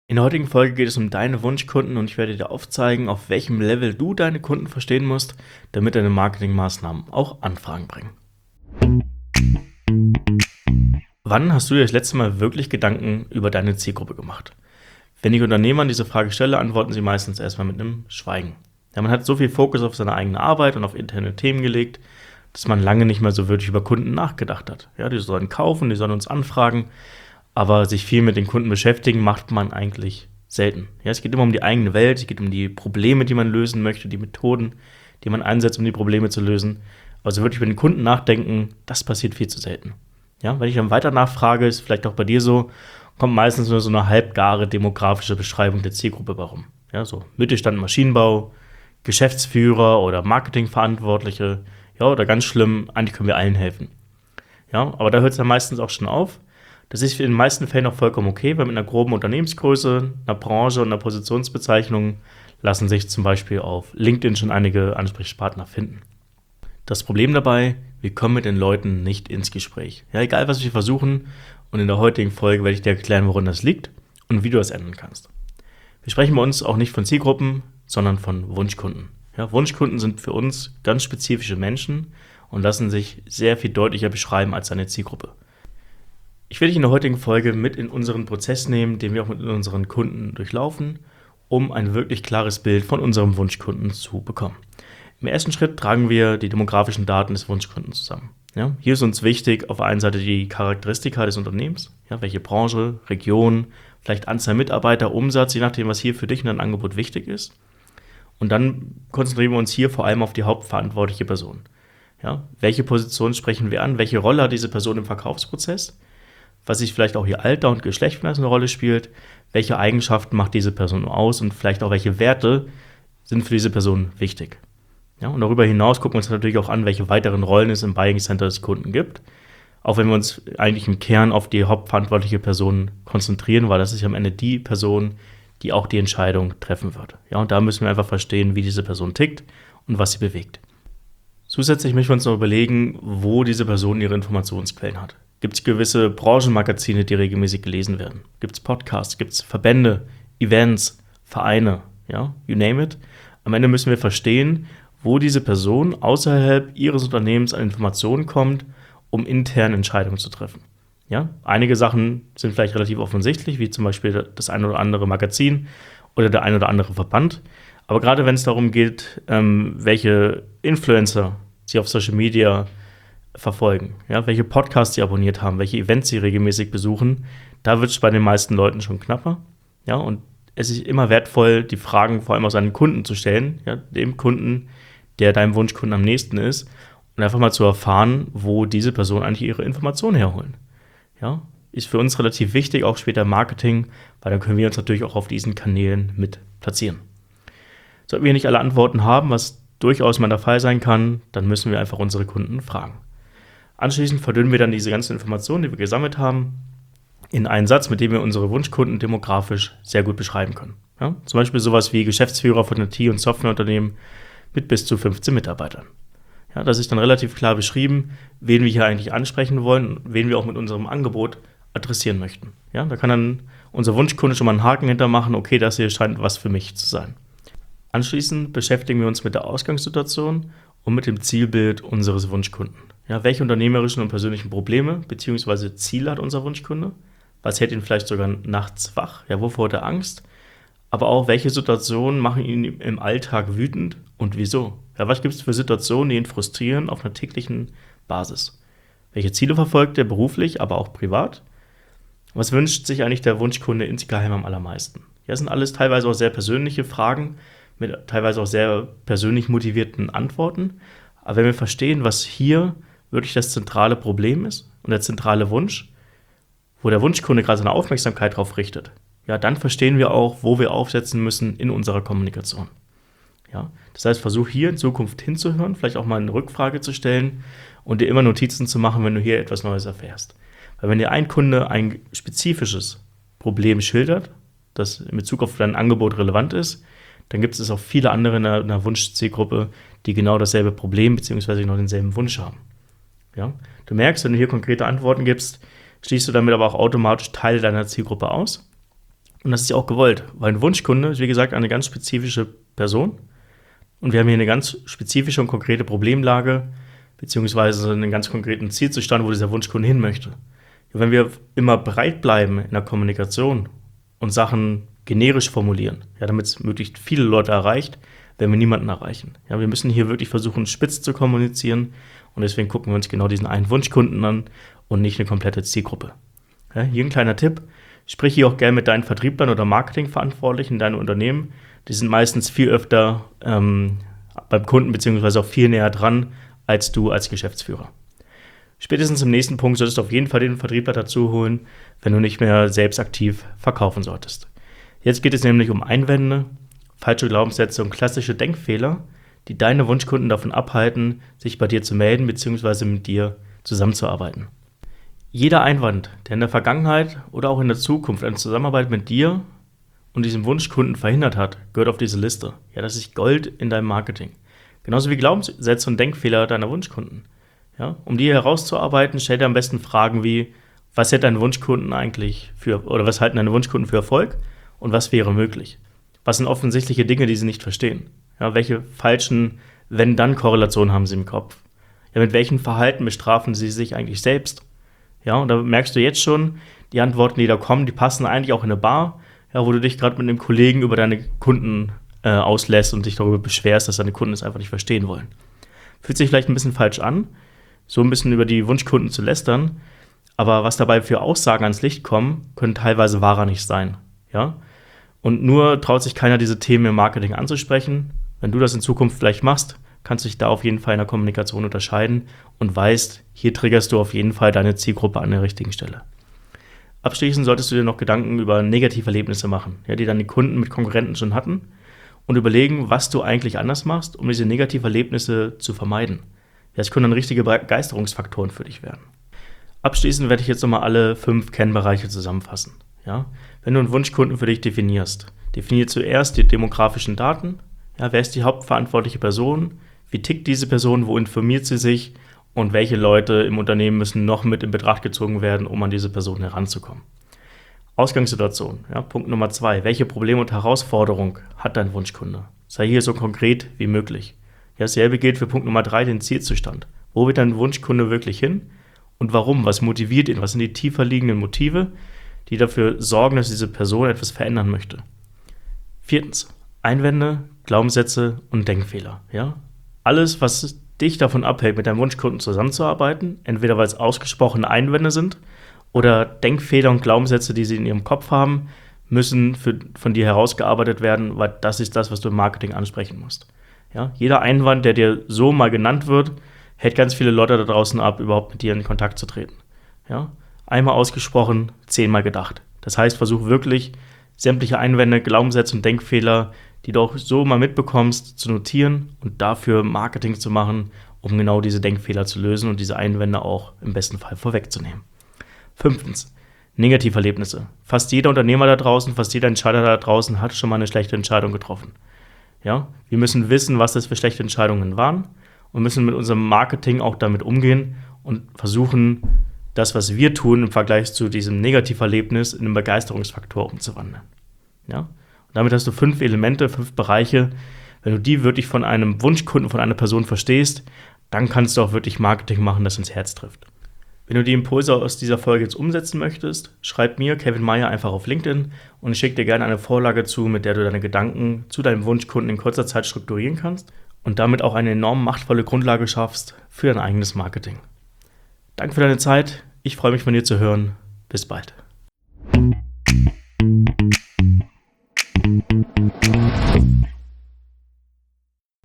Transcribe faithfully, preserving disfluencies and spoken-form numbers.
In der heutigen Folge geht es um deine Wunschkunden und ich werde dir aufzeigen, auf welchem Level du deine Kunden verstehen musst, damit deine Marketingmaßnahmen auch Anfragen bringen. Wann hast du dir das letzte Mal wirklich Gedanken über deine Zielgruppe gemacht? Wenn ich Unternehmern diese Frage stelle, antworten sie meistens erstmal mit einem Schweigen. Ja, man hat so viel Fokus auf seine eigene Arbeit und auf interne Themen gelegt, dass man lange nicht mehr so wirklich über Kunden nachgedacht hat. Ja, die sollen kaufen, die sollen uns anfragen, aber sich viel mit den Kunden beschäftigen macht man eigentlich selten. Ja, es geht immer um die eigene Welt, es geht um die Probleme, die man lösen möchte, die Methoden, die man einsetzt, um die Probleme zu lösen. Also wirklich über den Kunden nachdenken, das passiert viel zu selten. Ja, wenn ich dann weiter nachfrage, ist vielleicht auch bei dir so, kommt meistens nur so eine halbgare demografische Beschreibung der Zielgruppe warum. Ja, so Mittelstand, Maschinenbau, Geschäftsführer oder Marketingverantwortliche, ja, oder ganz schlimm, eigentlich können wir allen helfen. Ja, aber da hört es dann meistens auch schon auf. Das ist in den meisten Fällen auch vollkommen okay, weil mit einer groben Unternehmensgröße, einer Branche und einer Positionsbezeichnung lassen sich zum Beispiel auf LinkedIn schon einige Ansprechpartner finden. Das Problem dabei, wir kommen mit den Leuten nicht ins Gespräch. Ja, egal was wir versuchen, und in der heutigen Folge werde ich dir erklären, woran das liegt und wie du das ändern kannst. Wir sprechen bei uns auch nicht von Zielgruppen, sondern von Wunschkunden. Ja, Wunschkunden sind für uns ganz spezifische Menschen und lassen sich sehr viel deutlicher beschreiben als eine Zielgruppe. Ich will dich in der heutigen Folge mit in unseren Prozess nehmen, den wir auch mit unseren Kunden durchlaufen, um ein wirklich klares Bild von unserem Wunschkunden zu bekommen. Im ersten Schritt tragen wir die demografischen Daten des Wunschkunden zusammen. Ja, hier ist uns wichtig auf der einen Seite die Charakteristika des Unternehmens, ja, welche Branche, Region, vielleicht Anzahl Mitarbeiter, Umsatz, je nachdem, was hier für dich in deinem Angebot wichtig ist. Und dann konzentrieren wir uns hier vor allem auf die hauptverantwortliche Person. Ja, welche Position sprechen wir an? Welche Rolle hat diese Person im Verkaufsprozess? Was sich vielleicht auch ihr Alter und Geschlecht eine Rolle spielt? Welche Eigenschaften macht diese Person aus? Und vielleicht auch welche Werte sind für diese Person wichtig? Ja, und darüber hinaus gucken wir uns natürlich auch an, welche weiteren Rollen es im Buying Center des Kunden gibt. Auch wenn wir uns eigentlich im Kern auf die hauptverantwortliche Person konzentrieren, weil das ist am Ende die Person, die auch die Entscheidung treffen wird. Ja, und da müssen wir einfach verstehen, wie diese Person tickt und was sie bewegt. Zusätzlich müssen wir uns noch überlegen, wo diese Person ihre Informationsquellen hat. Gibt es gewisse Branchenmagazine, die regelmäßig gelesen werden? Gibt es Podcasts? Gibt es Verbände, Events, Vereine? Ja, you name it. Am Ende müssen wir verstehen, wo diese Person außerhalb ihres Unternehmens an Informationen kommt, um interne Entscheidungen zu treffen. Ja, einige Sachen sind vielleicht relativ offensichtlich, wie zum Beispiel das ein oder andere Magazin oder der ein oder andere Verband. Aber gerade wenn es darum geht, ähm, welche Influencer sie auf Social Media verfolgen, ja, welche Podcasts sie abonniert haben, welche Events sie regelmäßig besuchen, da wird es bei den meisten Leuten schon knapper. Ja, und es ist immer wertvoll, die Fragen vor allem aus seinen Kunden zu stellen, ja, dem Kunden, der deinem Wunschkunden am nächsten ist, und einfach mal zu erfahren, wo diese Personen eigentlich ihre Informationen herholen. Ja, ist für uns relativ wichtig, auch später im Marketing, weil dann können wir uns natürlich auch auf diesen Kanälen mit platzieren. Sollten wir nicht alle Antworten haben, was durchaus mal der Fall sein kann, dann müssen wir einfach unsere Kunden fragen. Anschließend verdünnen wir dann diese ganzen Informationen, die wir gesammelt haben, in einen Satz, mit dem wir unsere Wunschkunden demografisch sehr gut beschreiben können. Ja, zum Beispiel sowas wie Geschäftsführer von I T- und Softwareunternehmen mit bis zu fünfzehn Mitarbeitern. Ja, das ist dann relativ klar beschrieben, wen wir hier eigentlich ansprechen wollen und wen wir auch mit unserem Angebot adressieren möchten. Ja, da kann dann unser Wunschkunde schon mal einen Haken hintermachen, okay, das hier scheint was für mich zu sein. Anschließend beschäftigen wir uns mit der Ausgangssituation und mit dem Zielbild unseres Wunschkunden. Ja, welche unternehmerischen und persönlichen Probleme bzw. Ziele hat unser Wunschkunde? Was hält ihn vielleicht sogar nachts wach? Ja, wovor hat er Angst? Aber auch, welche Situationen machen ihn im Alltag wütend und wieso? Ja, was gibt es für Situationen, die ihn frustrieren auf einer täglichen Basis? Welche Ziele verfolgt er beruflich, aber auch privat? Was wünscht sich eigentlich der Wunschkunde insgeheim am allermeisten? Ja, das sind alles teilweise auch sehr persönliche Fragen mit teilweise auch sehr persönlich motivierten Antworten. Aber wenn wir verstehen, was hier wirklich das zentrale Problem ist und der zentrale Wunsch, wo der Wunschkunde gerade seine Aufmerksamkeit drauf richtet, ja, dann verstehen wir auch, wo wir aufsetzen müssen in unserer Kommunikation. Ja, das heißt, versuch hier in Zukunft hinzuhören, vielleicht auch mal eine Rückfrage zu stellen und dir immer Notizen zu machen, wenn du hier etwas Neues erfährst. Weil wenn dir ein Kunde ein spezifisches Problem schildert, das in Bezug auf dein Angebot relevant ist, dann gibt es auch viele andere in einer, einer Wunschzielgruppe, die genau dasselbe Problem bzw. noch denselben Wunsch haben. Ja, du merkst, wenn du hier konkrete Antworten gibst, schließt du damit aber auch automatisch Teile deiner Zielgruppe aus. Und das ist ja auch gewollt, weil ein Wunschkunde ist, wie gesagt, eine ganz spezifische Person. Und wir haben hier eine ganz spezifische und konkrete Problemlage, beziehungsweise einen ganz konkreten Zielzustand, wo dieser Wunschkunde hin möchte. Ja, wenn wir immer breit bleiben in der Kommunikation und Sachen generisch formulieren, ja, damit es möglichst viele Leute erreicht, werden wir niemanden erreichen. Ja, wir müssen hier wirklich versuchen, spitz zu kommunizieren, und deswegen gucken wir uns genau diesen einen Wunschkunden an und nicht eine komplette Zielgruppe. Ja, hier ein kleiner Tipp: Sprich hier auch gerne mit deinen Vertrieblern oder Marketingverantwortlichen in deinem Unternehmen. Die sind meistens viel öfter ähm, beim Kunden beziehungsweise auch viel näher dran als du als Geschäftsführer. Spätestens im nächsten Punkt solltest du auf jeden Fall den Vertriebler dazu holen, wenn du nicht mehr selbst aktiv verkaufen solltest. Jetzt geht es nämlich um Einwände, falsche Glaubenssätze und klassische Denkfehler, die deine Wunschkunden davon abhalten, sich bei dir zu melden bzw. mit dir zusammenzuarbeiten. Jeder Einwand, der in der Vergangenheit oder auch in der Zukunft eine Zusammenarbeit mit dir und diesem Wunschkunden verhindert hat, gehört auf diese Liste. Ja, das ist Gold in deinem Marketing. Genauso wie Glaubenssätze und Denkfehler deiner Wunschkunden. Ja, um die herauszuarbeiten, stell dir am besten Fragen wie: Was hält dein Wunschkunden eigentlich für, oder was halten deine Wunschkunden für Erfolg und was wäre möglich? Was sind offensichtliche Dinge, die sie nicht verstehen? Ja, welche falschen Wenn-Dann-Korrelationen haben sie im Kopf? Ja, mit welchen Verhalten bestrafen sie sich eigentlich selbst? Ja, und da merkst du jetzt schon, die Antworten, die da kommen, die passen eigentlich auch in eine Bar, ja, wo du dich gerade mit einem Kollegen über deine Kunden äh, auslässt und dich darüber beschwerst, dass deine Kunden es einfach nicht verstehen wollen. Fühlt sich vielleicht ein bisschen falsch an, so ein bisschen über die Wunschkunden zu lästern, aber was dabei für Aussagen ans Licht kommen, können teilweise wahrer nicht sein. Ja? Und nur traut sich keiner, diese Themen im Marketing anzusprechen. Wenn du das in Zukunft vielleicht machst, kannst du dich da auf jeden Fall in der Kommunikation unterscheiden und weißt, hier triggerst du auf jeden Fall deine Zielgruppe an der richtigen Stelle. Abschließend solltest du dir noch Gedanken über Negativerlebnisse machen, ja, die dann die Kunden mit Konkurrenten schon hatten, und überlegen, was du eigentlich anders machst, um diese Negativerlebnisse zu vermeiden. Das können dann richtige Begeisterungsfaktoren für dich werden. Abschließend werde ich jetzt nochmal alle fünf Kennbereiche zusammenfassen. Ja? Wenn du einen Wunschkunden für dich definierst, definier zuerst die demografischen Daten. Ja, wer ist die hauptverantwortliche Person? Wie tickt diese Person? Wo informiert sie sich? Und welche Leute im Unternehmen müssen noch mit in Betracht gezogen werden, um an diese Person heranzukommen? Ausgangssituation, ja, Punkt Nummer zwei. Welche Probleme und Herausforderung hat dein Wunschkunde? Sei hier so konkret wie möglich. Ja, dasselbe gilt für Punkt Nummer drei, den Zielzustand. Wo wird dein Wunschkunde wirklich hin und warum? Was motiviert ihn? Was sind die tiefer liegenden Motive, die dafür sorgen, dass diese Person etwas verändern möchte? Viertens, Einwände, Glaubenssätze und Denkfehler. Ja? Alles, was dich davon abhält, mit deinem Wunschkunden zusammenzuarbeiten, entweder weil es ausgesprochene Einwände sind oder Denkfehler und Glaubenssätze, die sie in ihrem Kopf haben, müssen für, von dir herausgearbeitet werden, weil das ist das, was du im Marketing ansprechen musst. Ja? Jeder Einwand, der dir so mal genannt wird, hält ganz viele Leute da draußen ab, überhaupt mit dir in Kontakt zu treten. Ja? Einmal ausgesprochen, zehnmal gedacht. Das heißt, versuch wirklich, sämtliche Einwände, Glaubenssätze und Denkfehler, die du auch so mal mitbekommst, zu notieren und dafür Marketing zu machen, um genau diese Denkfehler zu lösen und diese Einwände auch im besten Fall vorwegzunehmen. Fünftens, Negativerlebnisse. Fast jeder Unternehmer da draußen, fast jeder Entscheider da draußen hat schon mal eine schlechte Entscheidung getroffen. Ja? Wir müssen wissen, was das für schlechte Entscheidungen waren, und müssen mit unserem Marketing auch damit umgehen und versuchen, das, was wir tun, im Vergleich zu diesem Negativerlebnis in einen Begeisterungsfaktor umzuwandeln. Ja? Und damit hast du fünf Elemente, fünf Bereiche. Wenn du die wirklich von einem Wunschkunden, von einer Person verstehst, dann kannst du auch wirklich Marketing machen, das ins Herz trifft. Wenn du die Impulse aus dieser Folge jetzt umsetzen möchtest, schreib mir, Kevin Meyer, einfach auf LinkedIn, und ich schicke dir gerne eine Vorlage zu, mit der du deine Gedanken zu deinem Wunschkunden in kurzer Zeit strukturieren kannst und damit auch eine enorm machtvolle Grundlage schaffst für dein eigenes Marketing. Danke für deine Zeit. Ich freue mich, von dir zu hören. Bis bald.